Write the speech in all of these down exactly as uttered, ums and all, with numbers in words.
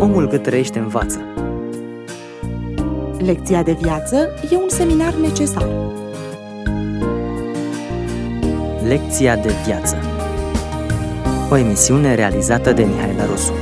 Omul cât trăiește învață. Lecția de viață e un seminar necesar. Lecția de viață. O emisiune realizată de Mihaela Rusu.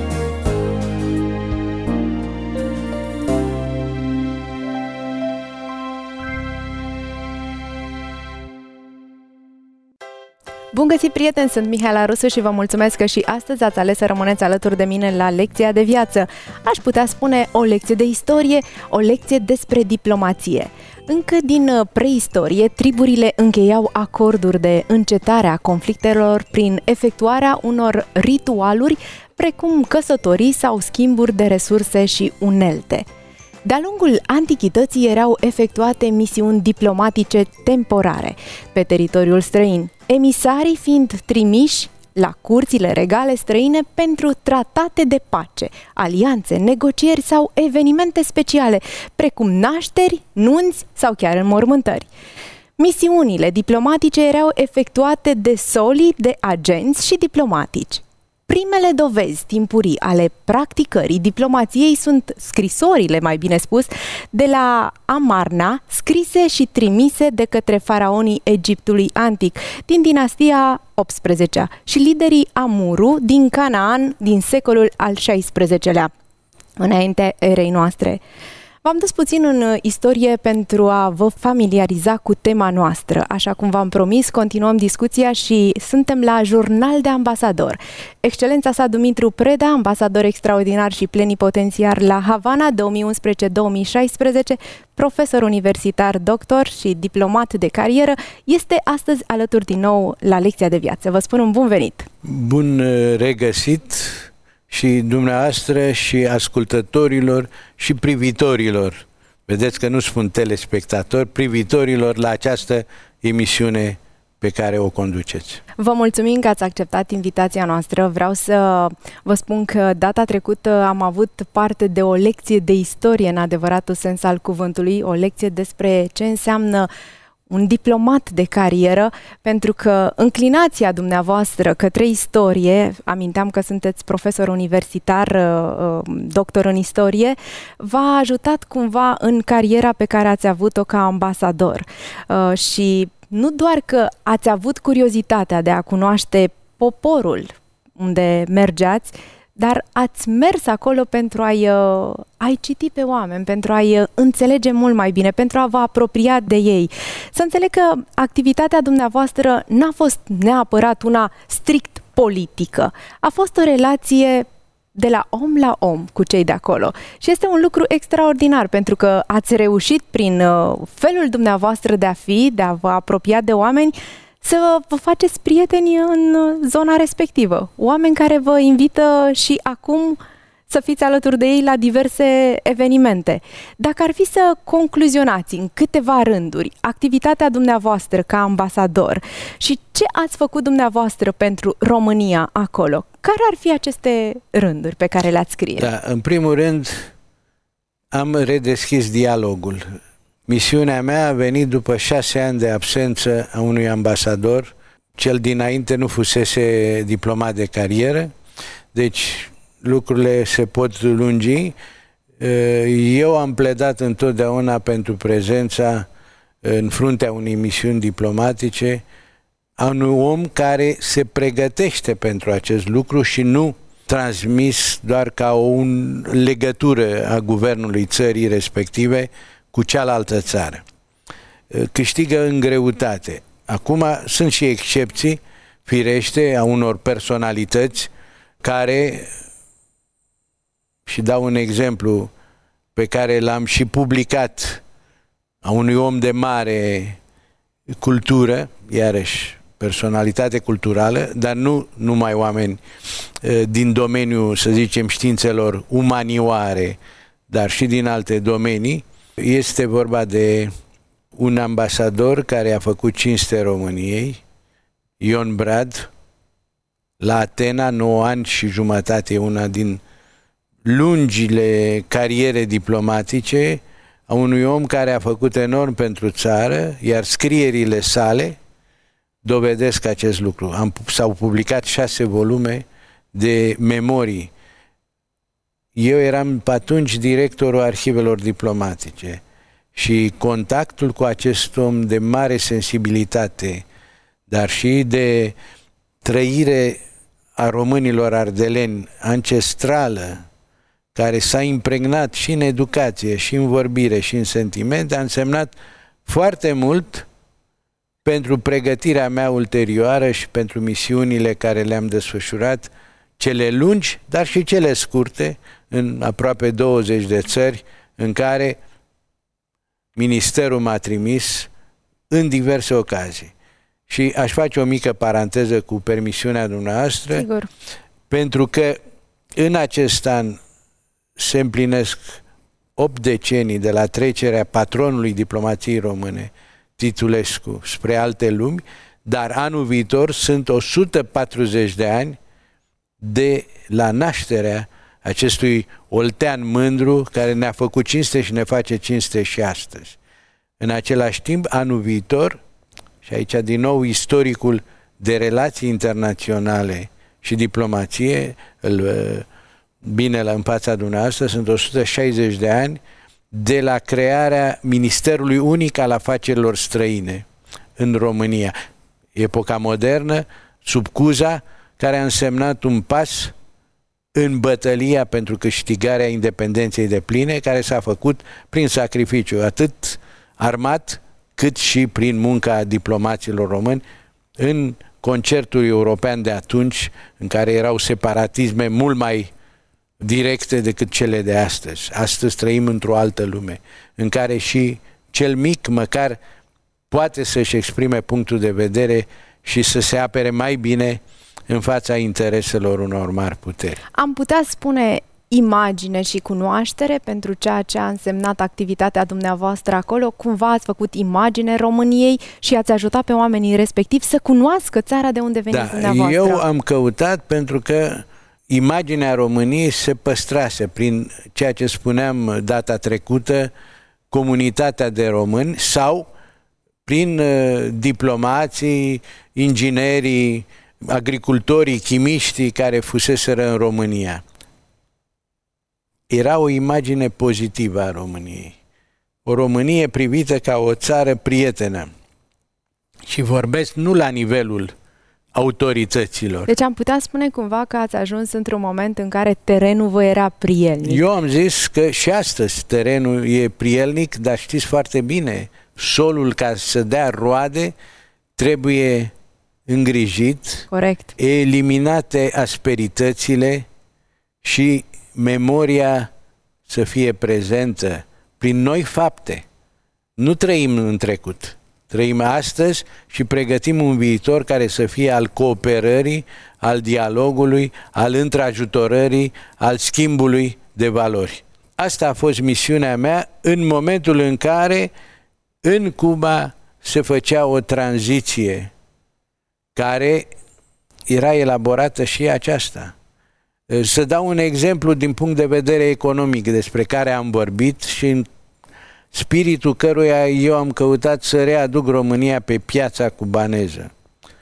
Bun găsit, prieteni! Sunt Mihaela Rusu și vă mulțumesc că și astăzi ați ales să rămâneți alături de mine la Lecția de viață. Aș putea spune o lecție de istorie, o lecție despre diplomație. Încă din preistorie, triburile încheiau acorduri de încetare a conflictelor prin efectuarea unor ritualuri, precum căsătorii sau schimburi de resurse și unelte. De-a lungul antichității erau efectuate misiuni diplomatice temporare pe teritoriul străin, emisarii fiind trimiși la curțile regale străine pentru tratate de pace, alianțe, negocieri sau evenimente speciale, precum nașteri, nunți sau chiar înmormântări. Misiunile diplomatice erau efectuate de soli, de agenți și diplomatici. Primele dovezi timpurii ale practicării diplomației sunt scrisorile, mai bine spus, de la Amarna, scrise și trimise de către faraonii Egiptului antic, din dinastia optsprezecea, și liderii Amuru din Canaan din secolul al șaisprezecelea, înaintea erei noastre. V-am dus puțin în istorie pentru a vă familiariza cu tema noastră. Așa cum v-am promis, continuăm discuția și suntem la Jurnal de Ambasador. Excelența sa Dumitru Preda, ambasador extraordinar și plenipotențiar la Havana două mii unsprezece două mii șaisprezece, profesor universitar, doctor și diplomat de carieră, este astăzi alături din nou la Lecția de viață. Vă spun un bun venit! Bun regăsit! Și dumneavoastră și ascultătorilor și privitorilor, vedeți că nu spun telespectatori, privitorilor la această emisiune pe care o conduceți. Vă mulțumim că ați acceptat invitația noastră. Vreau să vă spun că data trecută am avut parte de o lecție de istorie în adevăratul sens al cuvântului, o lecție despre ce înseamnă un diplomat de carieră, pentru că înclinația dumneavoastră către istorie, aminteam că sunteți profesor universitar, doctor în istorie, v-a ajutat cumva în cariera pe care ați avut-o ca ambasador. Și nu doar că ați avut curiozitatea de a cunoaște poporul unde mergeați, dar ați mers acolo pentru a-i, a-i citi pe oameni, pentru a-i înțelege mult mai bine, pentru a vă apropia de ei. Să înțeleg că activitatea dumneavoastră n-a fost neapărat una strict politică. A fost o relație de la om la om cu cei de acolo. Și este un lucru extraordinar, pentru că ați reușit prin felul dumneavoastră de a fi, de a vă apropia de oameni, să vă faceți prieteni în zona respectivă. Oameni care vă invită și acum să fiți alături de ei la diverse evenimente. Dacă ar fi să concluzionați în câteva rânduri activitatea dumneavoastră ca ambasador și ce ați făcut dumneavoastră pentru România acolo, care ar fi aceste rânduri pe care le-ați scrie? Da, în primul rând am redeschis dialogul. Misiunea mea a venit după șase ani de absență a unui ambasador. Cel dinainte nu fusese diplomat de carieră, deci lucrurile se pot lungi. Eu am pledat întotdeauna pentru prezența în fruntea unei misiuni diplomatice a unui om care se pregătește pentru acest lucru și nu transmis doar ca o legătură a guvernului țării respective cu cealaltă țară. Câștigă în greutate. Acum sunt și excepții, firește, a unor personalități care, și dau un exemplu pe care l-am și publicat, a unui om de mare cultură, iarăși personalitate culturală, dar nu numai oameni din domeniul, să zicem, științelor umanioare, dar și din alte domenii. Este vorba de un ambasador care a făcut cinste României, Ion Brad, la Atena, nouă ani și jumătate, una din lungile cariere diplomatice a unui om care a făcut enorm pentru țară, iar scrierile sale dovedesc acest lucru. Am, s-au publicat șase volume de memorii eu eram atunci directorul arhivelor diplomatice și contactul cu acest om de mare sensibilitate, dar și de trăire a românilor ardeleni ancestrală, care s-a impregnat și în educație, și în vorbire, și în sentimente, a însemnat foarte mult pentru pregătirea mea ulterioară și pentru misiunile care le-am desfășurat, cele lungi, dar și cele scurte, în aproape douăzeci de țări, în care ministerul m-a trimis în diverse ocazii. Și aș face o mică paranteză cu permisiunea dumneavoastră, Sigur. Pentru că în acest an se împlinesc opt decenii de la trecerea patronului diplomației române, Titulescu, spre alte lumi, dar anul viitor sunt o sută patruzeci de ani de la nașterea acestui oltean mândru care ne-a făcut cinste și ne face cinste și astăzi. În același timp, anul viitor, și aici din nou istoricul de relații internaționale și diplomație, îl bine la în fața dumneavoastră, sunt o sută șaizeci de ani de la crearea Ministerului Unic al Afacerilor Străine în România. Epoca modernă, sub Cuza, care a însemnat un pas în bătălia pentru câștigarea independenței depline, care s-a făcut prin sacrificiu, atât armat, cât și prin munca diplomaților români, în concertul european de atunci, în care erau separatisme mult mai directe decât cele de astăzi. Astăzi trăim într-o altă lume, în care și cel mic măcar poate să-și exprime punctul de vedere și să se apere mai bine în fața intereselor unor mari puteri. Am putea spune imagine și cunoaștere pentru ceea ce a însemnat activitatea dumneavoastră acolo? Cumva ați făcut imagine României și ați ajutat pe oamenii respectivi să cunoască țara de unde veniți da, dumneavoastră? Eu am căutat pentru că imaginea României se păstrase prin ceea ce spuneam data trecută, comunitatea de români, sau prin uh, diplomații, inginerii, agricultorii, chimiștii care fuseseră în România. Era o imagine pozitivă a României. O Românie privită ca o țară prietenă. Și vorbesc nu la nivelul autorităților. Deci am putea spune cumva că ați ajuns într-un moment în care terenul vă era prielnic. Eu am zis că și astăzi terenul e prielnic, dar știți foarte bine, solul, ca să dea roade, trebuie îngrijit, corect, eliminate asperitățile și memoria să fie prezentă prin noi fapte. Nu trăim în trecut. Trăim astăzi și pregătim un viitor care să fie al cooperării, al dialogului, al întrajutorării, al schimbului de valori. Asta a fost misiunea mea în momentul în care în Cuba se făcea o tranziție care era elaborată și aceasta. Să dau un exemplu din punct de vedere economic despre care am vorbit și în spiritul căruia eu am căutat să readuc România pe piața cubaneză.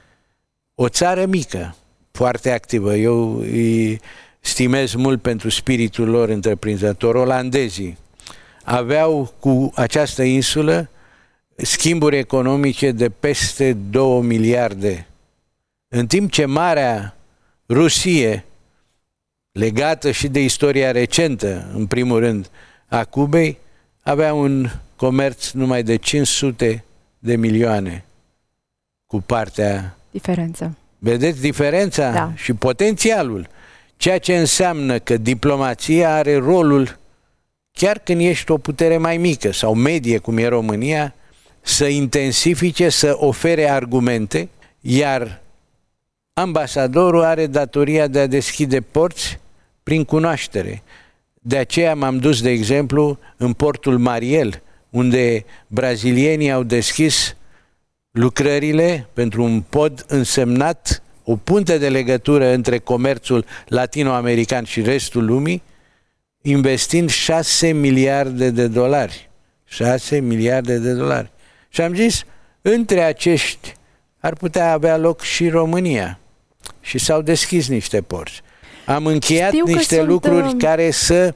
O țară mică, foarte activă. Eu îi stimez mult pentru spiritul lor întreprinzător. Olandezii aveau cu această insulă schimburi economice de peste două miliarde. În timp ce Marea Rusie, legată și de istoria recentă, în primul rând, a Cubei, avea un comerț numai de cinci sute de milioane cu partea... Diferență. Vedeți diferența? Da. Și potențialul. Ceea ce înseamnă că diplomația are rolul, chiar când ești o putere mai mică sau medie, cum e România, să intensifice, să ofere argumente, iar ambasadorul are datoria de a deschide porți prin cunoaștere. De aceea m-am dus, de exemplu, în portul Mariel, unde brazilienii au deschis lucrările pentru un pod însemnat, o punte de legătură între comerțul latino-american și restul lumii, investind șase miliarde de dolari. șase miliarde de dolari. Și am zis, între acești ar putea avea loc și România. Și s-au deschis niște porți. Am încheiat Știu niște sunt, lucruri uh... care să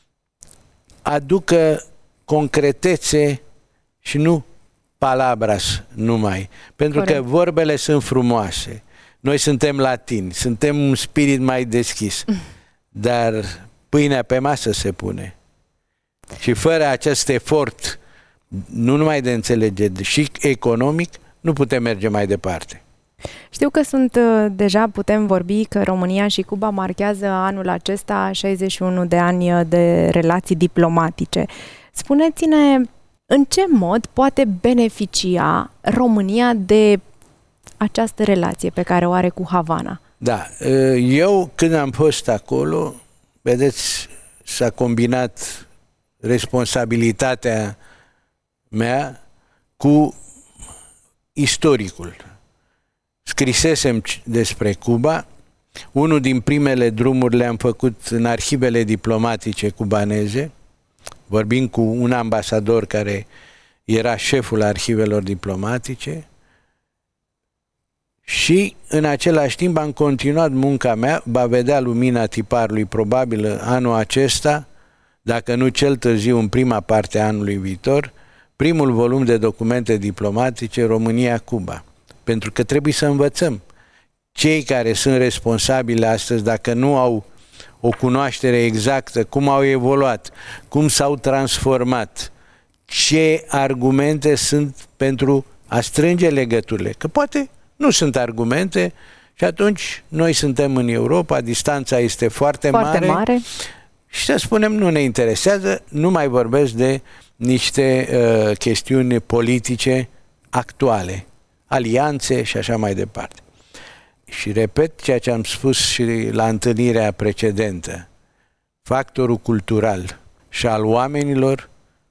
aducă concretețe și nu palabras numai. Pentru Corect. Că vorbele sunt frumoase. Noi suntem latini, suntem un spirit mai deschis. Dar pâinea pe masă se pune. Și fără acest efort, nu numai de înțelegere, și economic, nu putem merge mai departe. Știu că sunt, deja putem vorbi că România și Cuba marchează anul acesta șaizeci și unu de ani de relații diplomatice. Spuneți-ne, în ce mod poate beneficia România de această relație pe care o are cu Havana? Da, eu când am fost acolo, vedeți, s-a combinat responsabilitatea mea cu istoricul. Scrisesem despre Cuba. Unul din primele drumuri le-am făcut în arhivele diplomatice cubaneze, vorbind cu un ambasador care era șeful arhivelor diplomatice, și în același timp am continuat munca mea, va vedea lumina tiparului probabil anul acesta, dacă nu cel târziu în prima parte a anului viitor, primul volum de documente diplomatice România-Cuba. Pentru că trebuie să învățăm. Cei care sunt responsabili astăzi, dacă nu au o cunoaștere exactă, cum au evoluat, cum s-au transformat, ce argumente sunt pentru a strânge legăturile. Că poate nu sunt argumente și atunci noi suntem în Europa, distanța este foarte, foarte mare, mare și să spunem nu ne interesează, nu mai vorbesc de niște uh, chestiuni politice actuale, alianțe și așa mai departe. Și repet ceea ce am spus și la întâlnirea precedentă, factorul cultural și al oamenilor,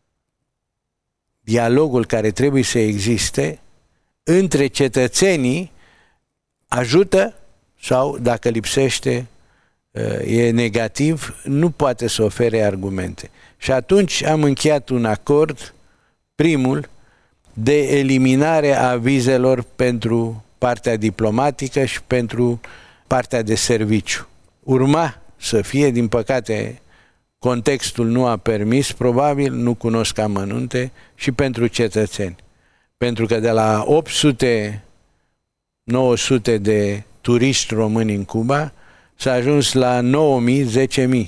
dialogul care trebuie să existe între cetățenii ajută sau, dacă lipsește, e negativ, nu poate să ofere argumente. Și atunci am încheiat un acord, primul, de eliminare a vizelor pentru partea diplomatică și pentru partea de serviciu. Urma să fie, din păcate, contextul nu a permis, probabil, nu cunosc amănunte, și pentru cetățeni. Pentru că de la opt sute nouă sute de turiști români în Cuba s-a ajuns la nouă mii, zece mii.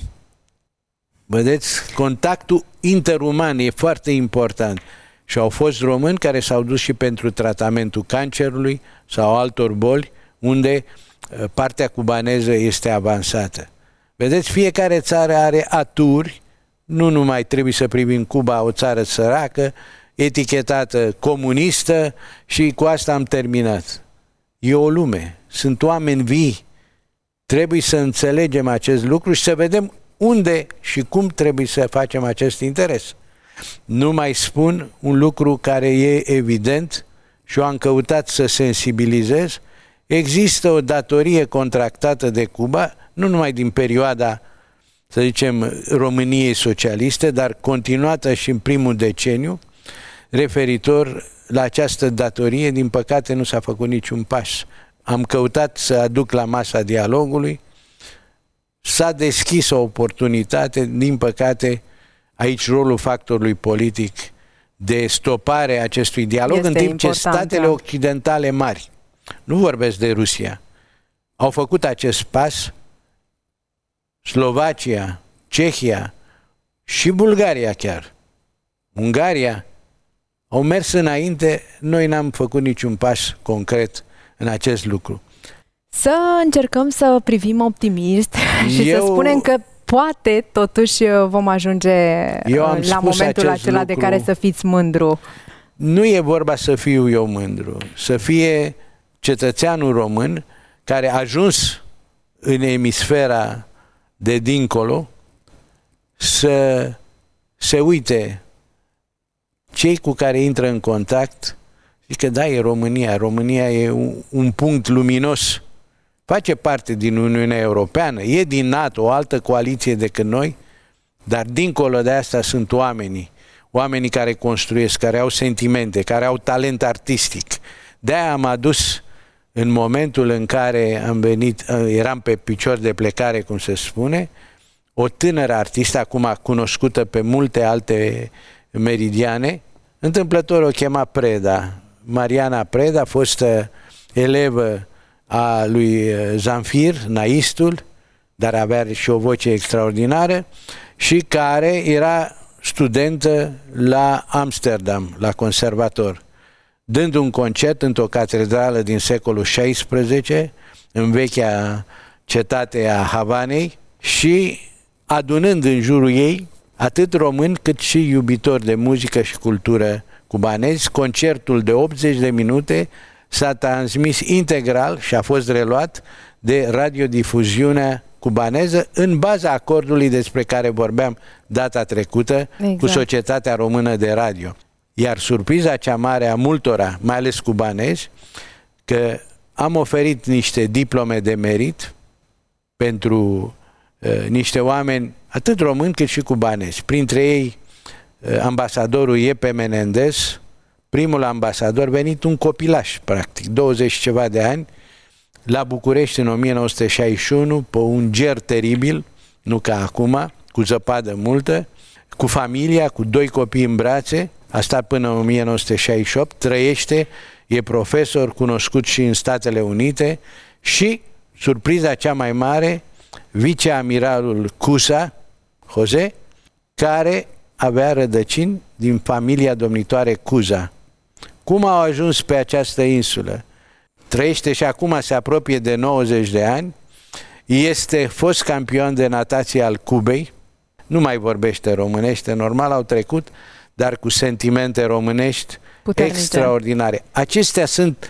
Vedeți, contactul interuman e foarte important. Și au fost români care s-au dus și pentru tratamentul cancerului sau altor boli, unde partea cubaneză este avansată. Vedeți, fiecare țară are aturi, nu numai trebuie să privim Cuba, o țară săracă, etichetată comunistă, și cu asta am terminat. E o lume, sunt oameni vii. Trebuie să înțelegem acest lucru și să vedem unde și cum trebuie să facem acest interes. Nu mai spun un lucru care e evident și eu am căutat să sensibilizez. Există o datorie contractată de Cuba, nu numai din perioada, să zicem, României socialiste, dar continuată și în primul deceniu, referitor la această datorie. Din păcate nu s-a făcut niciun pas. Am căutat să aduc la masa dialogului, s-a deschis o oportunitate, din păcate aici rolul factorului politic de stopare a acestui dialog, este în timp important, ce statele occidentale mari, nu vorbesc de Rusia, au făcut acest pas. Slovacia, Cehia și Bulgaria chiar, Ungaria, au mers înainte, noi n-am făcut niciun pas concret în acest lucru. Să încercăm să privim optimist și Eu... să spunem că poate totuși vom ajunge la momentul acela lucru. De care să fiți mândru. Nu e vorba să fiu eu mândru, să fie cetățeanul român care a ajuns în emisfera de dincolo să se uite cei cu care intră în contact, zic că da, e România. România e un, un punct luminos. Face parte din Uniunea Europeană, e din NATO, o altă coaliție decât noi, dar dincolo de asta sunt oamenii. Oamenii care construiesc, care au sentimente, care au talent artistic. De-aia am adus în momentul în care am venit, eram pe picior de plecare, cum se spune, o tânără artistă, acum cunoscută pe multe alte meridiane, întâmplător o chema Preda, Mariana Preda, fostă elevă a lui Zamfir, naistul, dar avea și o voce extraordinară, și care era studentă la Amsterdam, la conservator, dând un concert într-o catedrală din secolul șaisprezece, în vechea cetate a Havanei, și adunând în jurul ei atât români cât și iubitori de muzică și cultură cubanezi. Concertul de optzeci de minute s-a transmis integral și a fost reluat de radiodifuziunea cubaneză în baza acordului despre care vorbeam data trecută, exact, cu Societatea Română de Radio. Iar surpriza cea mare a multora, mai ales cubanezi, că am oferit niște diplome de merit pentru uh, niște oameni atât români cât și cubanezi. Printre ei uh, ambasadorul Iepe Menendez, primul ambasador, venit un copilaș, practic, douăzeci și ceva de ani, la București în o mie nouă sute șaizeci și unu, pe un ger teribil, nu ca acum, cu zăpadă multă, cu familia, cu doi copii în brațe, a stat până în o mie nouă sute șaizeci și opt, trăiește, e profesor cunoscut și în Statele Unite și, surpriza cea mai mare, viceamiralul Cusa, Jose, care avea rădăcini din familia domnitoare Cuza. Cum au ajuns pe această insulă? Trăiește și acum se apropie de nouăzeci de ani, este fost campion de natație al Cubei, nu mai vorbește românește, normal au trecut, dar cu sentimente românești puternice, extraordinare. Acestea sunt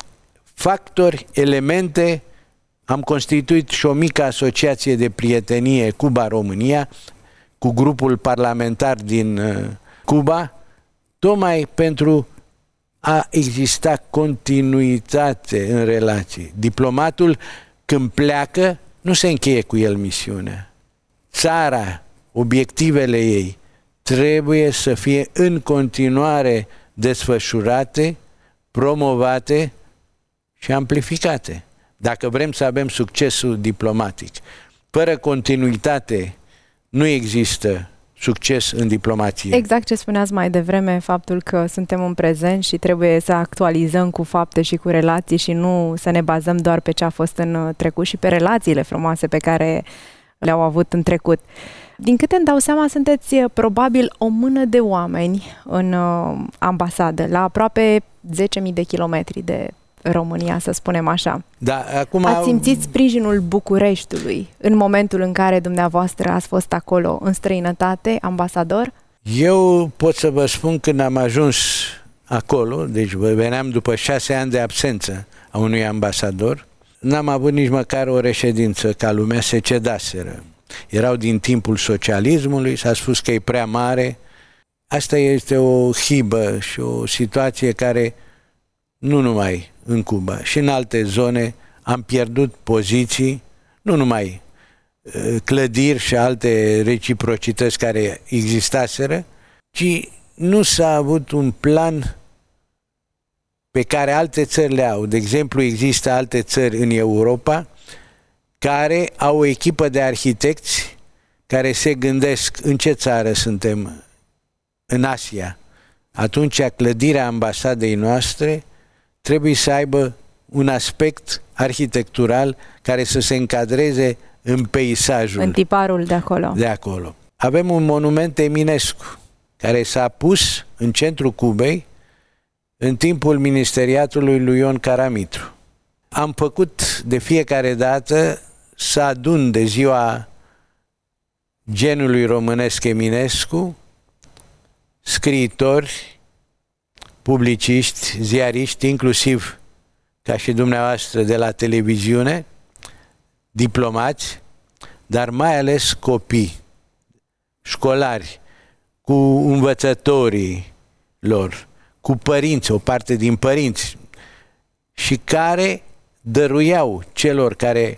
factori, elemente. Am constituit și o mică asociație de prietenie Cuba-România cu grupul parlamentar din uh, Cuba, tocmai pentru a exista continuitate în relații. Diplomatul, când pleacă, nu se încheie cu el misiunea. Țara, obiectivele ei, trebuie să fie în continuare desfășurate, promovate și amplificate. Dacă vrem să avem succesul diplomatic. Fără continuitate nu există succes în diplomație. Exact ce spuneați mai devreme, faptul că suntem în prezent și trebuie să actualizăm cu fapte și cu relații și nu să ne bazăm doar pe ce a fost în trecut și pe relațiile frumoase pe care le-au avut în trecut. Din câte îmi dau seama, sunteți probabil o mână de oameni în uh, ambasadă, la aproape zece mii de kilometri de România, să spunem așa. Da, acum... Ați simțit sprijinul Bucureștiului în momentul în care dumneavoastră ați fost acolo, în străinătate, ambasador? Eu pot să vă spun, când am ajuns acolo, deci veneam după șase ani de absență a unui ambasador, n-am avut nici măcar o reședință, ca lumea se cedaseră. Erau din timpul socialismului, s-a spus că e prea mare. Asta este o hibă și o situație care, nu numai în Cuba, și în alte zone, am pierdut poziții, nu numai clădiri și alte reciprocități care existaseră, ci nu s-a avut un plan pe care alte țări le au. De exemplu, există alte țări în Europa care au o echipă de arhitecți care se gândesc în ce țară suntem, în Asia. Atunci clădirea ambasadei noastre trebuie să aibă un aspect arhitectural care să se încadreze în peisajul. În tiparul de acolo. De acolo. Avem un monument Eminescu care s-a pus în centrul Cubei în timpul ministeriatului lui Ion Caramitru. Am făcut de fiecare dată să adun de ziua genului românesc Eminescu scriitori, publiciști, ziariști, inclusiv ca și dumneavoastră de la televiziune, diplomați, dar mai ales copii, școlari, cu învățătorii lor, cu părinți, o parte din părinți, și care dăruiau celor care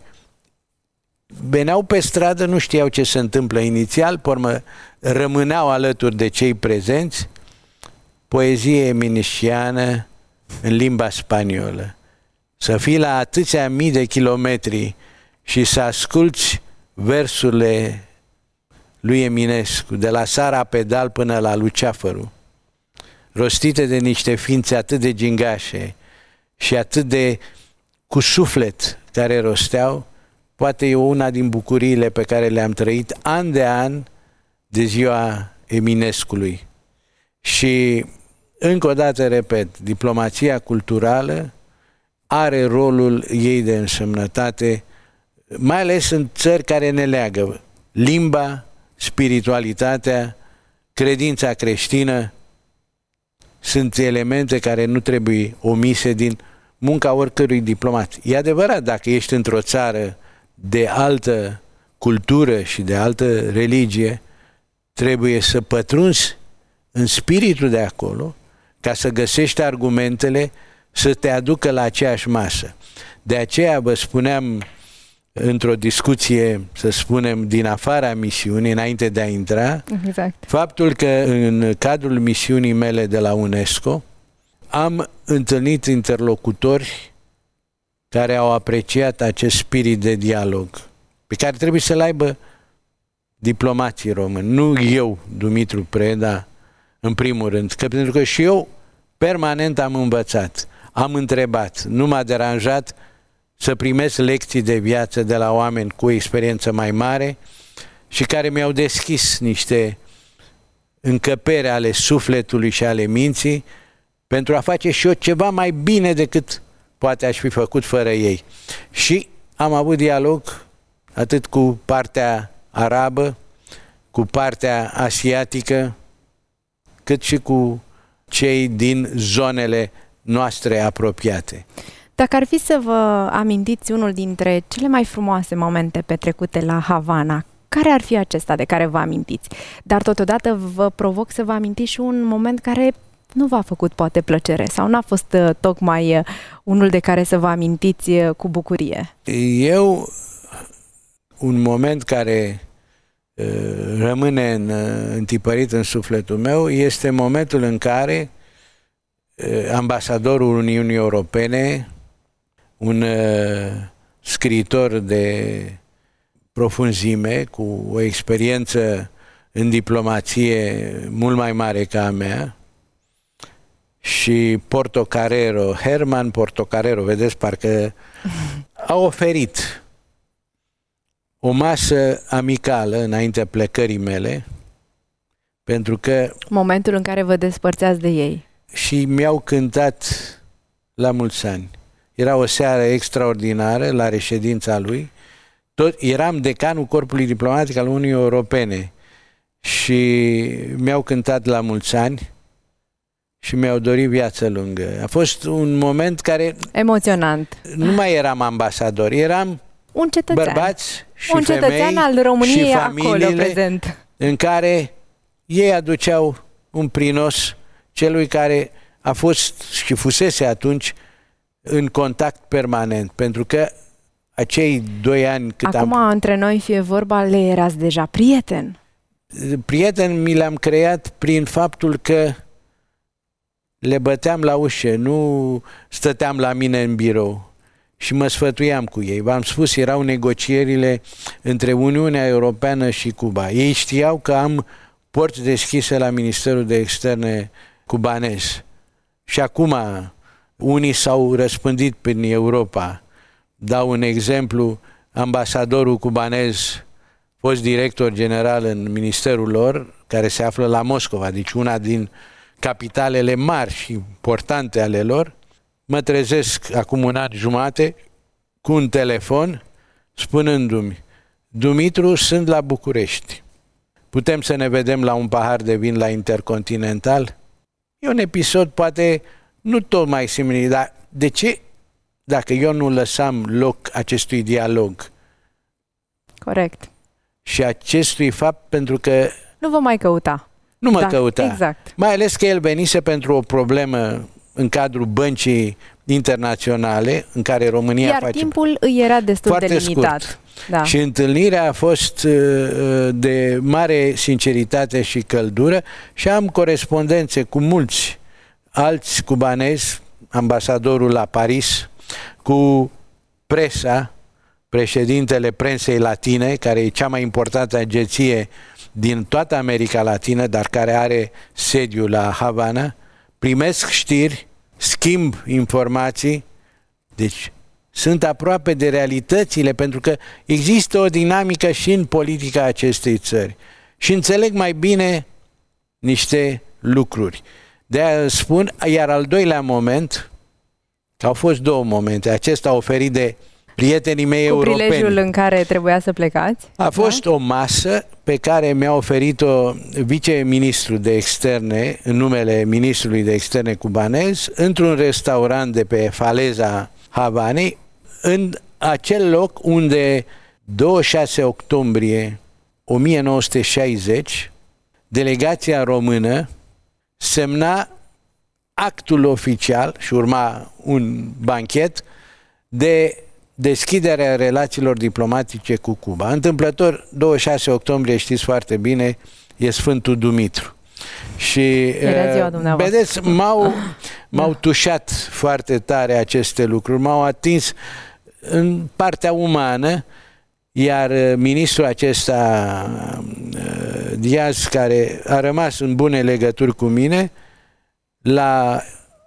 veneau pe stradă, nu știau ce se întâmplă inițial, pe urmă rămâneau alături de cei prezenți, poezie eminesciană în limba spaniolă. să fii la atâția mii de kilometri și să asculți versurile lui Eminescu, de la Sara Pedal până la Luceafărul, rostite de niște ființe atât de gingașe și atât de cu suflet care rosteau, poate e una din bucuriile pe care le-am trăit an de an de ziua Eminescului. Și încă o dată repet, diplomația culturală are rolul ei de însemnătate, mai ales în țări care ne leagă. Limba, spiritualitatea, credința creștină sunt elemente care nu trebuie omise din munca oricărui diplomat. E adevărat, dacă ești într-o țară de altă cultură și de altă religie, trebuie să pătrunzi în spiritul de acolo ca să găsești argumentele să te aducă la aceeași masă. De aceea vă spuneam într-o discuție, să spunem, din afara misiunii, înainte de a intra, exact. Faptul că în cadrul misiunii mele de la UNESCO am întâlnit interlocutori care au apreciat acest spirit de dialog, pe care trebuie să-l aibă diplomații români. Nu eu, Dumitru Preda, în primul rând, că pentru că și eu permanent am învățat, am întrebat, nu m-a deranjat să primesc lecții de viață de la oameni cu experiență mai mare și care mi-au deschis niște încăpere ale sufletului și ale minții pentru a face și eu ceva mai bine decât poate aș fi făcut fără ei. Și am avut dialog atât cu partea arabă, cu partea asiatică, cât și cu cei din zonele noastre apropiate. Dacă ar fi să vă amintiți unul dintre cele mai frumoase momente petrecute la Havana, care ar fi acesta de care vă amintiți? Dar totodată vă provoc să vă amintiți și un moment care nu v-a făcut poate plăcere sau n-a fost uh, tocmai uh, unul de care să vă amintiți uh, cu bucurie. Eu, un moment care uh, rămâne în, uh, întipărit în sufletul meu este momentul în care uh, ambasadorul Uniunii Europene, un uh, scriitor de profunzime, cu o experiență în diplomație mult mai mare ca a mea, și Portocarrero, Herman Portocarrero, vedeți, parcă a oferit o masă amicală înaintea plecării mele, pentru că... Momentul în care vă despărțeați de ei. Și mi-au cântat la mulți ani. Era o seară extraordinară la reședința lui. Tot, eram decanul Corpului Diplomatic al Uniunii Europene și mi-au cântat la mulți ani și mi-au dorit viață lungă. A fost un moment care... Emoționant. Nu mai eram ambasador, eram un cetățean. Bărbați și un femei cetățean al României și acolo prezent, în care ei aduceau un prinos celui care a fost și fusese atunci în contact permanent, pentru că acei doi ani cât acum am... între noi fie vorba, le erați deja prieten. Prieten mi l-am creat prin faptul că le băteam la ușă, nu stăteam la mine în birou și mă sfătuiam cu ei. V-am spus, erau negocierile între Uniunea Europeană și Cuba. Ei știau că am porți deschise la Ministerul de Externe cubanez. Și acum unii s-au răspândit prin Europa. Dau un exemplu, ambasadorul cubanez, fost director general în ministerul lor, care se află la Moscova, deci una din capitalele mari și importante ale lor, mă trezesc acum un an jumate cu un telefon spunându-mi: Dumitru, sunt la București. Putem să ne vedem la un pahar de vin la Intercontinental? E un episod poate nu tocmai similar, dar de ce, dacă eu nu lăsam loc acestui dialog? Corect. Și acestui fapt, pentru că... Nu vă mai căuta. Nu mă da, căuta. Exact. Mai ales că el venise pentru o problemă în cadrul băncii internaționale, în care România Iar face... timpul îi era destul foarte de limitat. Scurt. Da. Și întâlnirea a fost de mare sinceritate și căldură și am corespondențe cu mulți alți cubanezi, ambasadorul la Paris, cu presa, președintele Presei Latine, care e cea mai importantă agenție din toată America Latină, dar care are sediu la Havana, primesc știri, schimb informații, deci sunt aproape de realitățile, pentru că există o dinamică și în politica acestei țări și înțeleg mai bine niște lucruri. De-aia spun, iar al doilea moment, că au fost două momente, acesta oferit de prietenii mei cu europeni. Cu prilejul în care trebuia să plecați? A fost da? o masă pe care mi-a oferit-o viceministrul de externe, în numele ministrului de externe cubanez, într-un restaurant de pe faleza Havanei, în acel loc unde douăzeci și șase octombrie o mie nouă sute șaizeci delegația română semna actul oficial și urma un banchet de deschiderea relațiilor diplomatice cu Cuba. Întâmplător, douăzeci și șase octombrie, știți foarte bine, e Sfântul Dumitru. Și uh, vedeți, m-au, m-au tușat foarte tare aceste lucruri, m-au atins în partea umană, iar ministrul acesta, Diaz, care a rămas în bune legături cu mine, la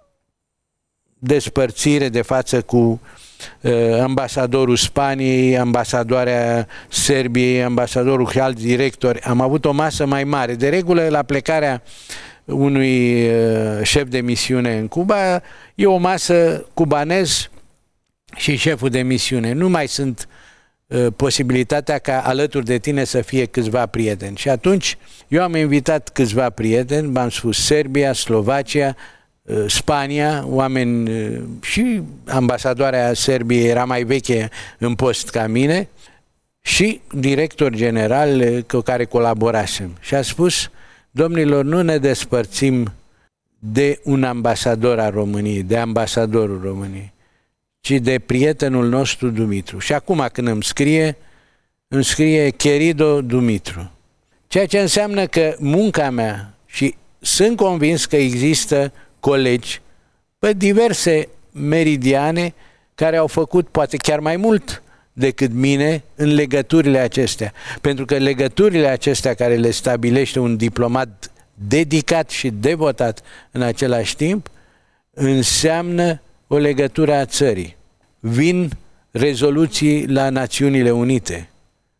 despărțire de față cu ambasadorul Spaniei, ambasadoarea Serbiei, ambasadorul și alți directori, am avut o masă mai mare. De regulă, la plecarea unui șef de misiune în Cuba, e o masă cubanez și șeful de misiune. Nu mai sunt uh, posibilitatea ca alături de tine să fie câțiva prieteni. Și atunci eu am invitat câțiva prieteni, v-am spus Serbia, Slovacia, uh, Spania, oameni uh, și ambasadoarea Serbiei era mai veche în post ca mine și director general uh, cu care colaborasem. Și a spus, domnilor, nu ne despărțim de un ambasador al României, de ambasadorul României, ci de prietenul nostru Dumitru. Și acum când îmi scrie, îmi scrie Querido Dumitru. Ceea ce înseamnă că munca mea, și sunt convins că există colegi pe diverse meridiane care au făcut poate chiar mai mult decât mine în legăturile acestea. Pentru că legăturile acestea care le stabilește un diplomat dedicat și devotat în același timp, înseamnă o legătură a țării. Vin rezoluții la Națiunile Unite.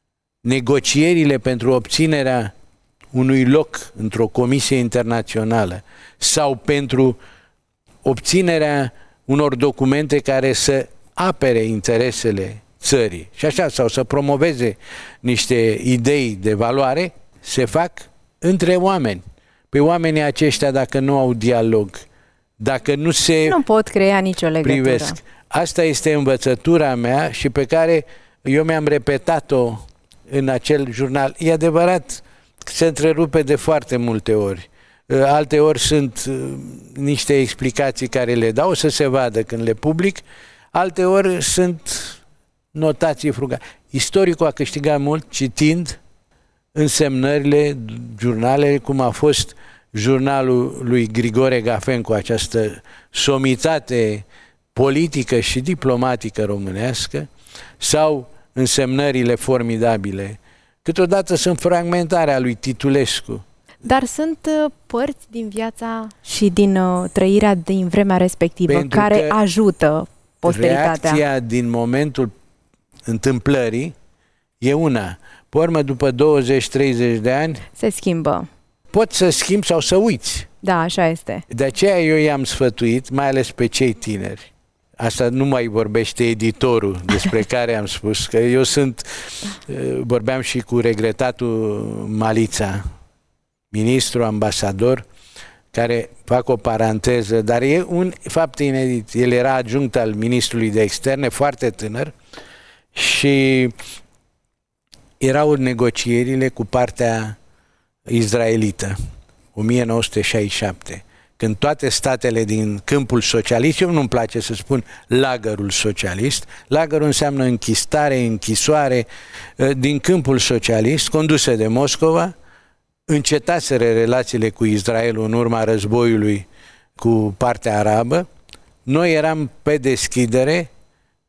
Negocierile pentru obținerea unui loc într-o comisie internațională sau pentru obținerea unor documente care să apere interesele țării și așa, sau să promoveze niște idei de valoare, se fac între oameni. Pe oamenii aceștia, dacă nu au dialog, dacă nu se nu pot crea nicio legătură. Privesc. Asta este învățătura mea și pe care eu mi-am repetat-o în acel jurnal. E adevărat, se întrerupe de foarte multe ori. Alte ori sunt niște explicații care le dau să se vadă când le public, alte ori sunt notații frugale. Istoricul a câștigat mult citind însemnările, jurnalele, cum a fost jurnalul lui Grigore Gafen cu această somitate politică și diplomatică românească, sau însemnările formidabile. Câteodată sunt fragmentare a lui Titulescu. Dar sunt părți din viața și din uh, trăirea din vremea respectivă Pentru care ajută posteritatea. Reacția din momentul întâmplării e una. Pe urmă, după douăzeci treizeci de ani, se schimbă. Poți să schimbi sau să uiți. Da, așa este. De aceea eu i-am sfătuit, mai ales pe cei tineri. Asta nu mai vorbește editorul despre care am spus, că eu sunt, vorbeam și cu regretatul Malița, ministru, ambasador, care, fac o paranteză, dar e un fapt inedit. El era adjunct al ministrului de externe, foarte tânăr, și erau negocierile cu partea izraelită, o mie nouă sute șaizeci și șapte, când toate statele din câmpul socialist, eu nu-mi place să spun lagărul socialist, lagărul înseamnă închistare, închisoare, din câmpul socialist, conduse de Moscova, încetaseră relațiile cu Israelul în urma războiului cu partea arabă. Noi eram pe deschidere,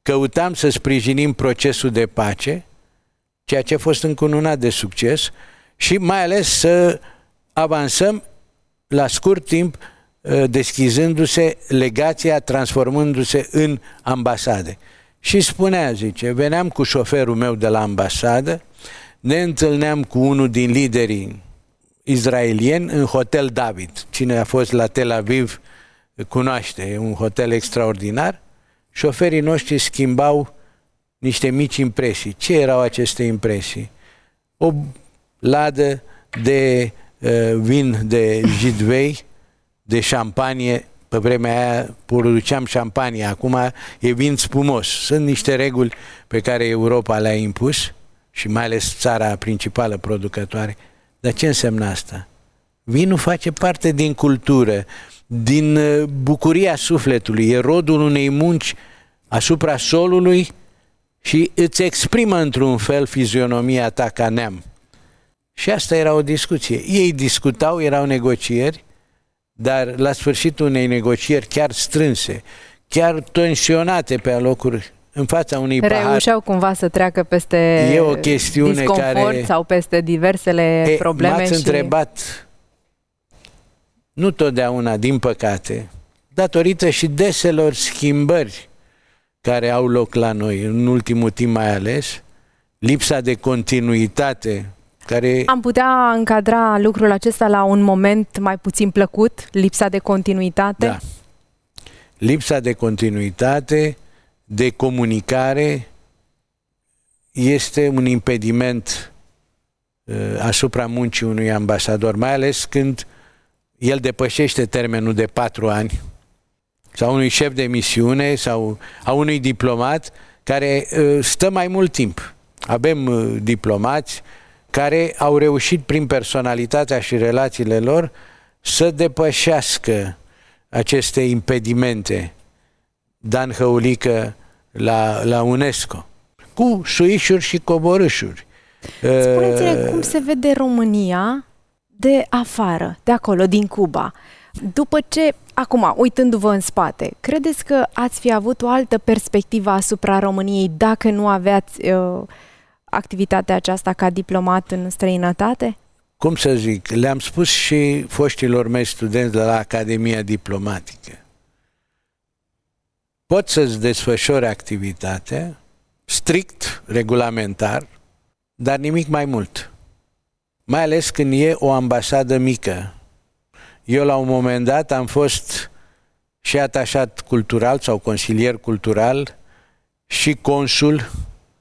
căutam să sprijinim procesul de pace, ceea ce a fost încununat de succes, și mai ales să avansăm la scurt timp, deschizându-se legația, transformându-se în ambasade. Și spunea, zice, veneam cu șoferul meu de la ambasadă, ne întâlneam cu unul din liderii izraelieni în Hotel David. Cine a fost la Tel Aviv cunoaște, e un hotel extraordinar. Șoferii noștri schimbau niște mici impresii. Ce erau aceste impresii? O ladă de uh, vin de Jidvei, de șampanie. Pe vremea aia produceam șampanie, acum e vin spumos. Sunt niște reguli pe care Europa le-a impus și mai ales țara principală producătoare. Dar ce înseamnă asta? Vinul face parte din cultură, din bucuria sufletului, e rodul unei munci asupra solului și îți exprimă într-un fel fizionomia ta ca neam. Și asta era o discuție. Ei discutau, erau negocieri, dar la sfârșitul unei negocieri chiar strânse, chiar tensionate pe alocuri, în fața unui pahar. Reușeau cumva să treacă peste e o chestiune disconfort care, sau peste diversele e, probleme. M-ați și... întrebat, nu totdeauna, din păcate, datorită și deselor schimbări care au loc la noi, în ultimul timp mai ales, lipsa de continuitate. Care... Am putea încadra lucrul acesta la un moment mai puțin plăcut, lipsa de continuitate? Da. Lipsa de continuitate, de comunicare, este un impediment uh, asupra muncii unui ambasador, mai ales când el depășește termenul de patru ani, sau unui șef de misiune, sau a unui diplomat care uh, stă mai mult timp. Avem uh, diplomați care au reușit prin personalitatea și relațiile lor să depășească aceste impedimente. Dan Hăulică la, la UNESCO, cu suișuri și coborâșuri. Spuneți-ne cum se vede România de afară, de acolo, din Cuba. După ce, acum, uitându-vă în spate, credeți că ați fi avut o altă perspectivă asupra României dacă nu aveați uh, activitatea aceasta ca diplomat în străinătate? Cum să zic, le-am spus și foștilor mei studenți de la Academia Diplomatică. Poți să-ți desfășori activitatea strict, regulamentar, dar nimic mai mult. Mai ales când e o ambasadă mică. Eu la un moment dat am fost și atașat cultural sau consilier cultural și consul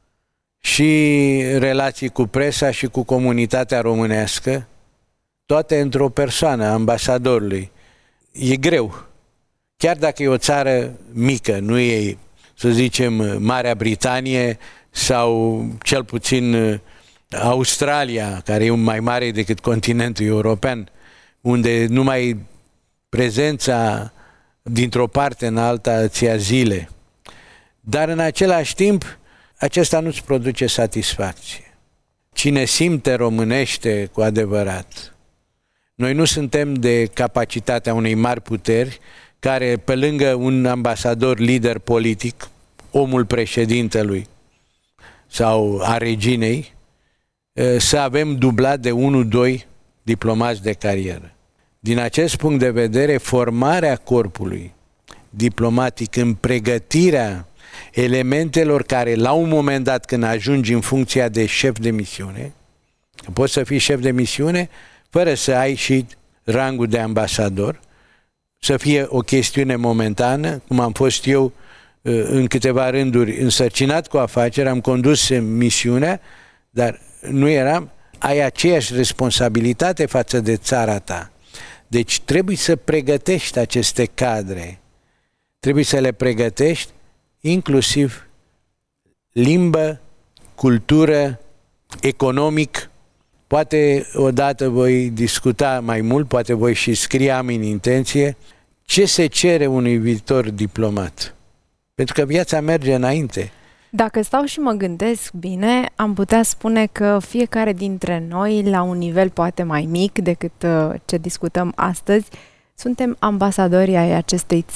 și relații cu presa și cu comunitatea românească, toate într-o persoană, ambasadorului. E greu. Chiar dacă e o țară mică, nu e, să zicem, Marea Britanie sau cel puțin Australia, care e un mai mare decât continentul european, unde numai prezența dintr-o parte în alta îți ia zile. Dar în același timp, acesta nu-ți produce satisfacție. Cine simte românește cu adevărat. Noi nu suntem de capacitatea unei mari puteri care, pe lângă un ambasador lider politic, omul președintelui sau a reginei, să avem dublat de unu doi diplomați de carieră. Din acest punct de vedere, formarea corpului diplomatic în pregătirea elementelor care, la un moment dat, când ajungi în funcția de șef de misiune, poți să fii șef de misiune fără să ai și rangul de ambasador, să fie o chestiune momentană, cum am fost eu în câteva rânduri însărcinat cu afaceri, am condus misiunea, dar nu eram, ai aceeași responsabilitate față de țara ta. Deci trebuie să pregătești aceste cadre, trebuie să le pregătești inclusiv limbă, cultură, economic. Poate odată voi discuta mai mult, poate voi și scrie, am în intenție, ce se cere unui viitor diplomat. Pentru că viața merge înainte. Dacă stau și mă gândesc bine, am putea spune că fiecare dintre noi, la un nivel poate mai mic decât ce discutăm astăzi, suntem ambasadori ai acestei țări.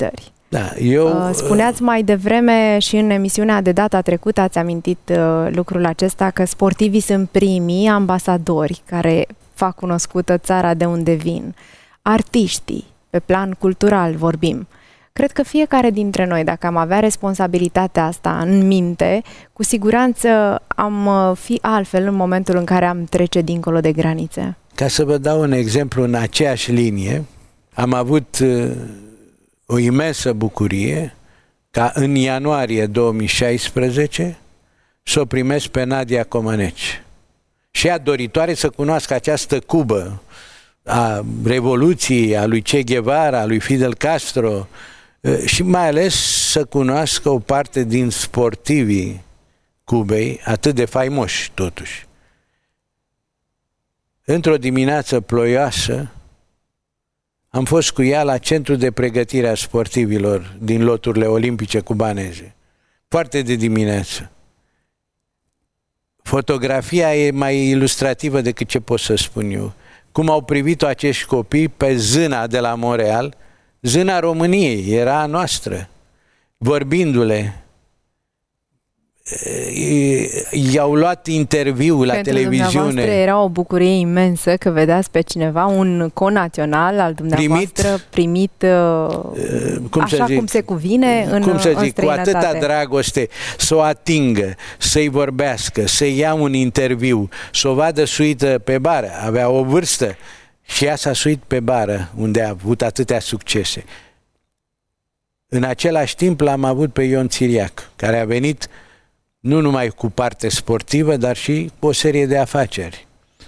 Da, eu... Spuneați mai devreme și în emisiunea de data trecută ați amintit uh, lucrul acesta, că sportivii sunt primii ambasadori care fac cunoscută țara de unde vin. Artiștii, pe plan cultural vorbim. Cred că fiecare dintre noi, dacă am avea responsabilitatea asta în minte, cu siguranță am fi altfel în momentul în care am trece dincolo de granițe. Ca să vă dau un exemplu în aceeași linie, am avut uh, o imensă bucurie ca în ianuarie două mii șaisprezece să o primesc pe Nadia Comăneci. Și ea doritoare să cunoască această Cubă a Revoluției, a lui Che Guevara, a lui Fidel Castro, și mai ales să cunoască o parte din sportivii Cubei, atât de faimoși totuși. Într-o dimineață ploioasă am fost cu ea la centru de pregătire a sportivilor din loturile olimpice cubaneze. Foarte de dimineață. Fotografia e mai ilustrativă decât ce pot să spun eu. Cum au privit-o acești copii pe zâna de la Montreal, zâna României, era a noastră, vorbindu-le. I-au luat interviu la Pentru televiziune. Era o bucurie imensă că vedeați pe cineva, un conațional al dumneavoastră, primit, primit cum așa zic, cum se cuvine în, cum să în zic, cu atâta dragoste, să o atingă, să-i vorbească, să-i ia un interviu, să o vadă suită pe bară. Avea o vârstă și ea s-a suit pe bară, unde a avut atâtea succese. În același timp l-am avut pe Ion Țiriac, care a venit nu numai cu parte sportivă, dar și cu o serie de afaceri.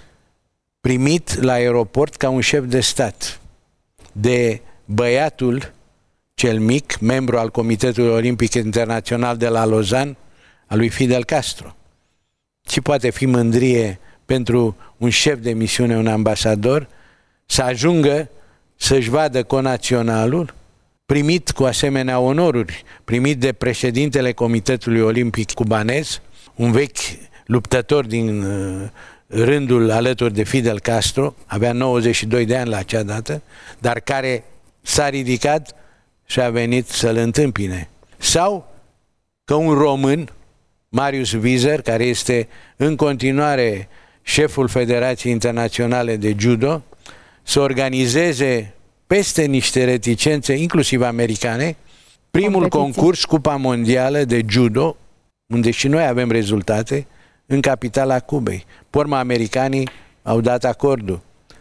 Primit la aeroport ca un șef de stat de băiatul cel mic, membru al Comitetului Olimpic Internațional de la Lausanne, al lui Fidel Castro. Și poate fi mândrie pentru un șef de misiune, un ambasador, să ajungă să-și vadă conaționalul primit cu asemenea onoruri, primit de președintele Comitetului Olimpic Cubanez, un vechi luptător din uh, rândul alături de Fidel Castro, avea nouăzeci și doi de ani la acea dată, dar care s-a ridicat și a venit să-l întâmpine. Sau că un român, Marius Wieser, care este în continuare șeful Federației Internaționale de Judo, să organizeze peste niște reticențe, inclusiv americane, primul competiție. Concurs, Cupa Mondială de Judo, unde și noi avem rezultate, în capitala Cubei. Pe urmă, americanii au dat acordul.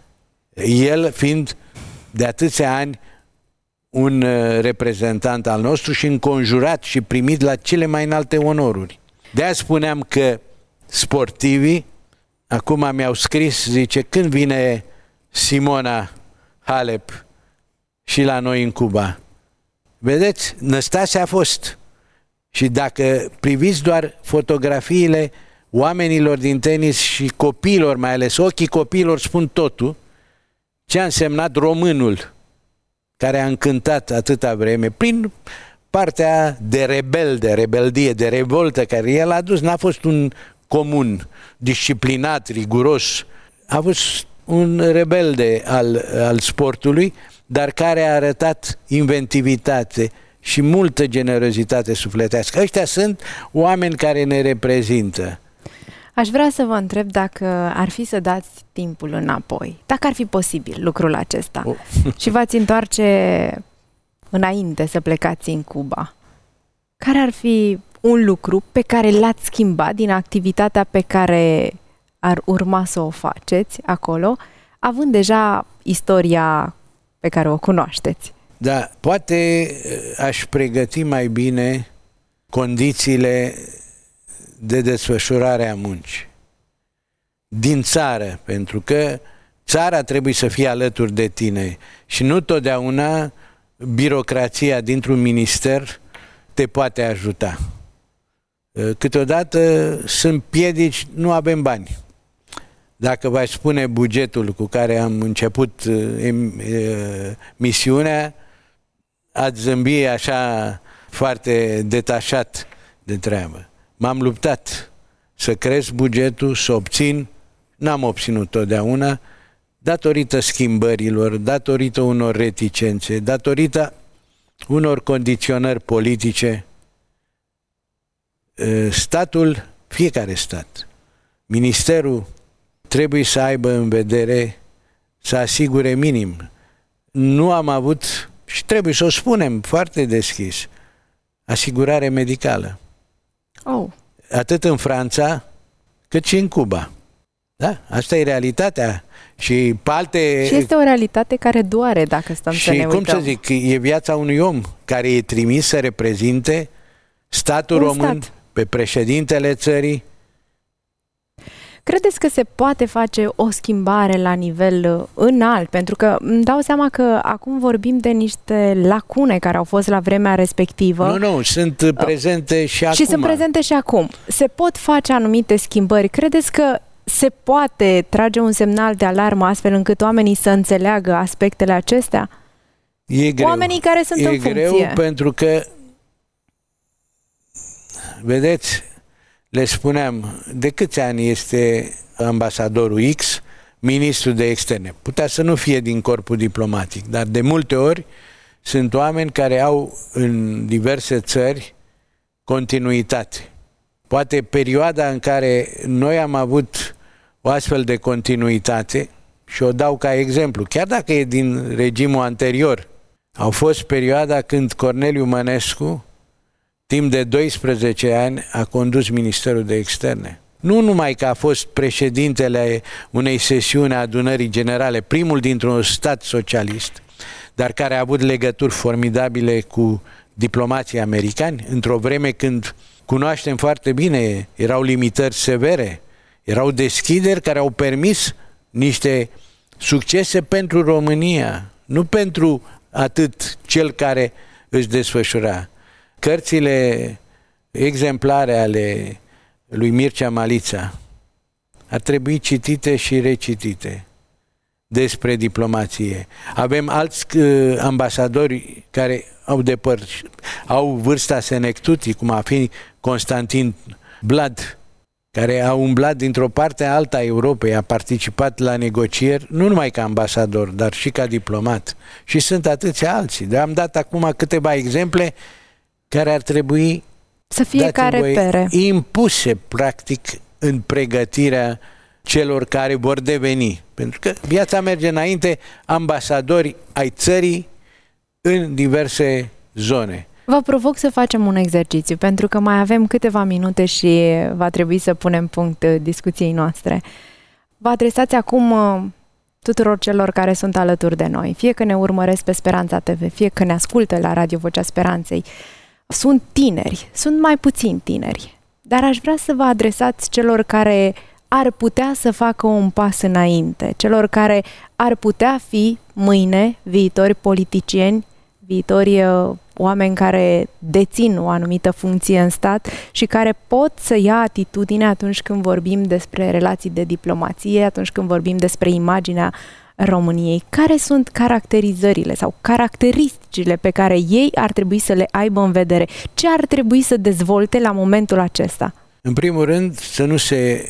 El fiind de atâția ani un reprezentant al nostru și înconjurat și primit la cele mai înalte onoruri. De-aia spuneam că sportivii, acum mi-au scris, zice, când vine Simona Halep și la noi în Cuba. Vedeți, Năstase a fost. Și dacă priviți doar fotografiile oamenilor din tenis și copiilor, mai ales ochii copiilor spun totul, ce a însemnat românul care a încântat atâta vreme prin partea de rebel, de rebeldie, de revoltă care el a dus. N-a fost un comun disciplinat, riguros, a fost un rebelde al, al sportului, dar care a arătat inventivitate și multă generozitate sufletească. Ăștia sunt oameni care ne reprezintă. Aș vrea să vă întreb dacă ar fi să dați timpul înapoi, dacă ar fi posibil lucrul acesta oh. și v-ați întoarce înainte să plecați în Cuba. Care ar fi un lucru pe care l-ați schimbat din activitatea pe care ar urma să o faceți acolo, având deja istoria pe care o cunoașteți? Da, poate aș pregăti mai bine condițiile de desfășurare a muncii din țară, pentru că țara trebuie să fie alături de tine și nu totdeauna birocrația dintr-un minister te poate ajuta. Câteodată sunt piedici, nu avem bani. Dacă v-aș spune bugetul cu care am început misiunea, ați zâmbi așa foarte detașat de treabă. M-am luptat să cresc bugetul, să obțin, n-am obținut totdeauna, datorită schimbărilor, datorită unor reticențe, datorită unor condiționări politice, statul, fiecare stat, ministerul trebuie să aibă în vedere să asigure minim. Nu am avut, și trebuie să o spunem foarte deschis, asigurare medicală. Oh. Atât în Franța, cât și în Cuba. Da? Asta e realitatea. Și pe alte... Și este o realitate care doare, dacă stăm și să ne uităm. Și cum să zic, e viața unui om care e trimis să reprezinte statul Un român stat. pe președintele țării. Credeți că se poate face o schimbare la nivel înalt? Pentru că îmi dau seama că acum vorbim de niște lacune care au fost la vremea respectivă. Nu, nu, sunt prezente și acum. Și sunt prezente și acum. Se pot face anumite schimbări. Credeți că se poate trage un semnal de alarmă astfel încât oamenii să înțeleagă aspectele acestea? E greu. Oamenii care sunt e în funcție. E greu pentru că, vedeți, le spuneam, de câți ani este ambasadorul X, ministru de externe? Putea să nu fie din corpul diplomatic, dar de multe ori sunt oameni care au în diverse țări continuitate. Poate perioada în care noi am avut o astfel de continuitate, și o dau ca exemplu, chiar dacă e din regimul anterior, au fost perioada când Corneliu Mănescu, timp de doisprezece ani, a condus Ministerul de Externe. Nu numai că a fost președintele unei sesiuni a adunării generale, primul dintr-un stat socialist, dar care a avut legături formidabile cu diplomații americani, într-o vreme când cunoaștem foarte bine, erau limitări severe, erau deschideri care au permis niște succese pentru România, nu pentru atât cel care își desfășura. Cărțile exemplare ale lui Mircea Malița ar trebui citite și recitite despre diplomație. Avem alți uh, ambasadori care au, depăr- au vârsta senectutii, cum a fi Constantin Blad, care a umblat dintr-o parte a alta a Europei, a participat la negocieri, nu numai ca ambasador, dar și ca diplomat. Și sunt atâția alții. Dar am dat acum câteva exemple care ar trebui să fie ca repere, impuse, practic, în pregătirea celor care vor deveni. Pentru că viața merge înainte, ambasadori ai țării în diverse zone. Vă provoc să facem un exercițiu, pentru că mai avem câteva minute și va trebui să punem punct discuției noastre. Vă adresați acum tuturor celor care sunt alături de noi, fie că ne urmăresc pe Speranța T V, fie că ne ascultă la Radio Vocea Speranței. Sunt tineri, sunt mai puțini tineri, dar aș vrea să vă adresați celor care ar putea să facă un pas înainte, celor care ar putea fi mâine viitori politicieni, viitori uh, oameni care dețin o anumită funcție în stat și care pot să ia atitudine atunci când vorbim despre relații de diplomație, atunci când vorbim despre imaginea României. Care sunt caracterizările sau caracteristicile pe care ei ar trebui să le aibă în vedere? Ce ar trebui să dezvolte la momentul acesta? În primul rând, să nu se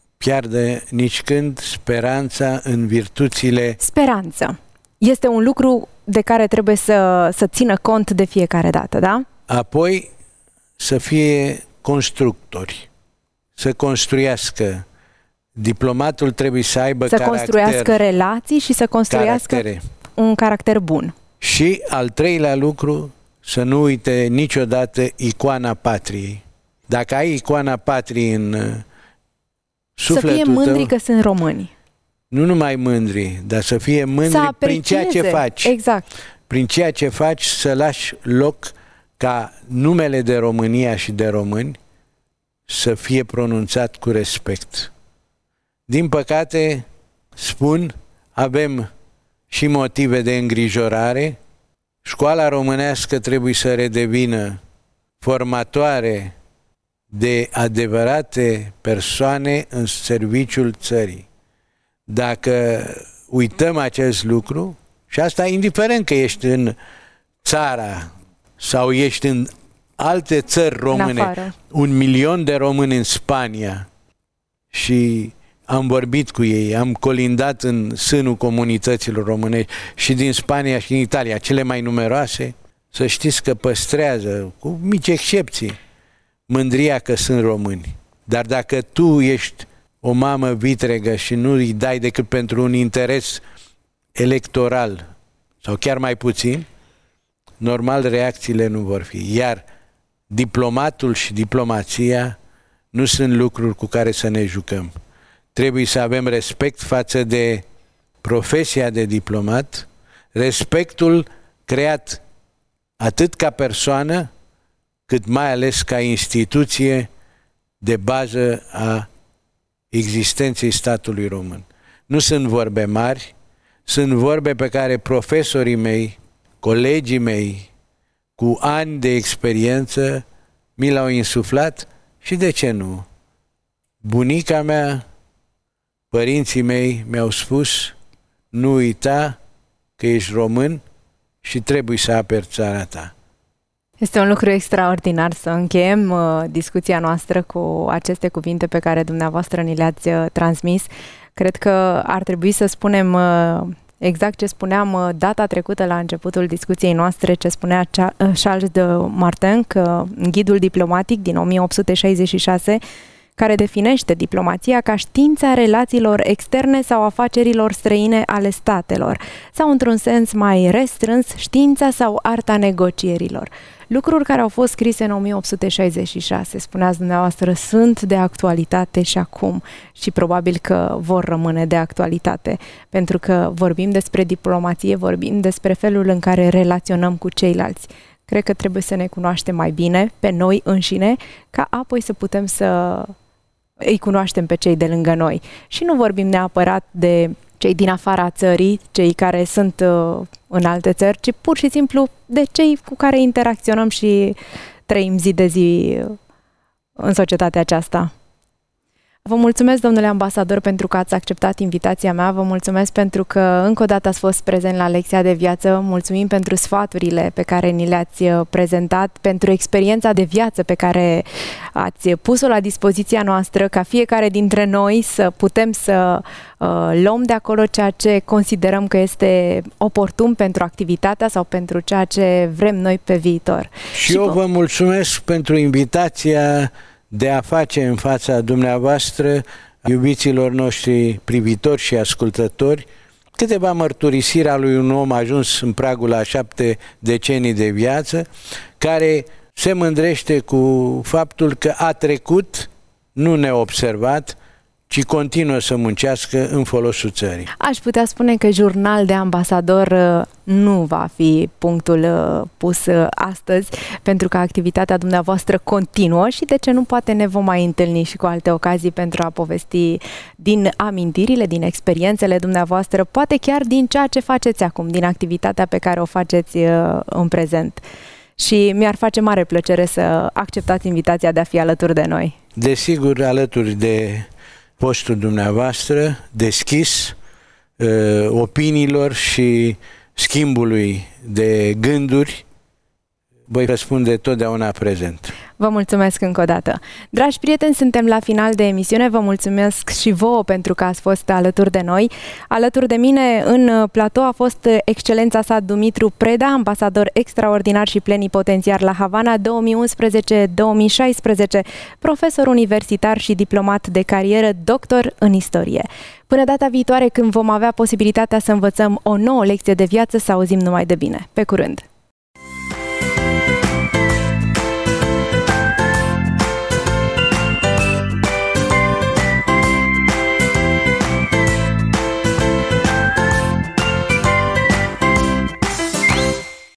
piardă nici când speranța în virtuțile... Speranță. Este un lucru de care trebuie să, să țină cont de fiecare dată, da? Apoi să fie constructori, să construiască. Diplomatul trebuie să aibă să caracter, construiască relații și să construiască caractere. Un caracter bun. Și al treilea lucru, să nu uite niciodată icoana patriei. Dacă ai icoana patriei în sufletul să fie mândri tău, că sunt români. Nu numai mândri, dar să fie mândri să prin ceea ce faci. Exact. Prin ceea ce faci să lași loc ca numele de România și de români să fie pronunțat cu respect. Din păcate, spun, avem și motive de îngrijorare. Școala românească trebuie să redevină formatoare de adevărate persoane în serviciul țării. Dacă uităm acest lucru, și asta indiferent că ești în țara sau ești în alte țări române, un milion de români în Spania, și am vorbit cu ei, am colindat în sânul comunităților românești și din Spania și din Italia, cele mai numeroase, să știți că păstrează, cu mici excepții, mândria că sunt români. Dar dacă tu ești o mamă vitregă și nu îi dai decât pentru un interes electoral sau chiar mai puțin, normal reacțiile nu vor fi. Iar diplomatul și diplomația nu sunt lucruri cu care să ne jucăm. Trebuie să avem respect față de profesia de diplomat, respectul creat atât ca persoană, cât mai ales ca instituție de bază a existenței statului român. Nu sunt vorbe mari, sunt vorbe pe care profesorii mei, colegii mei, cu ani de experiență, mi l-au insuflat și de ce nu? Bunica mea, părinții mei mi-au spus, nu uita că ești român și trebuie să aperi țara ta. Este un lucru extraordinar să încheiem uh, discuția noastră cu aceste cuvinte pe care dumneavoastră ni le-ați uh, transmis. Cred că ar trebui să spunem uh, exact ce spuneam uh, data trecută la începutul discuției noastre, ce spunea Charles de Martin, că în Ghidul diplomatic din o mie opt sute șaizeci și șase, care definește diplomația ca știința relațiilor externe sau afacerilor străine ale statelor, sau într-un sens mai restrâns, știința sau arta negocierilor. Lucruri care au fost scrise în o mie opt sute șaizeci și șase, spuneați dumneavoastră, sunt de actualitate și acum și probabil că vor rămâne de actualitate, pentru că vorbim despre diplomație, vorbim despre felul în care relaționăm cu ceilalți. Cred că trebuie să ne cunoaștem mai bine pe noi înșine, ca apoi să putem să îi cunoaștem pe cei de lângă noi. Și nu vorbim neapărat de cei din afara țării, cei care sunt uh, în alte țări, ci pur și simplu de cei cu care interacționăm și trăim zi de zi în societatea aceasta. Vă mulțumesc, domnule ambasador, pentru că ați acceptat invitația mea, vă mulțumesc pentru că încă o dată ați fost prezent la lecția de viață, mulțumim pentru sfaturile pe care ni le-ați prezentat, pentru experiența de viață pe care ați pus-o la dispoziția noastră, ca fiecare dintre noi să putem să uh, luăm de acolo ceea ce considerăm că este oportun pentru activitatea sau pentru ceea ce vrem noi pe viitor. Și, și eu vă mulțumesc pentru invitația de a face în fața dumneavoastră, iubiților noștri privitori și ascultători, câteva mărturisiri a lui un om ajuns în pragul la șapte decenii de viață, care se mândrește cu faptul că a trecut, nu neobservat, ci continuă să muncească în folosul țării. Aș putea spune că jurnal de ambasador nu va fi punctul pus astăzi, pentru că activitatea dumneavoastră continuă și de ce nu poate ne vom mai întâlni și cu alte ocazii pentru a povesti din amintirile, din experiențele dumneavoastră, poate chiar din ceea ce faceți acum, din activitatea pe care o faceți în prezent. Și mi-ar face mare plăcere să acceptați invitația de a fi alături de noi. Desigur, alături de postul dumneavoastră deschis uh, opiniilor și schimbului de gânduri, voi răspunde totdeauna prezent. Vă mulțumesc încă o dată. Dragi prieteni, suntem la final de emisiune. Vă mulțumesc și vouă pentru că ați fost alături de noi. Alături de mine în platou a fost excelența sa Dumitru Preda, ambasador extraordinar și plenipotențiar la Havana două mii unsprezece două mii șaisprezece, profesor universitar și diplomat de carieră, doctor în istorie. Până data viitoare, când vom avea posibilitatea să învățăm o nouă lecție de viață, să auzim numai de bine. Pe curând!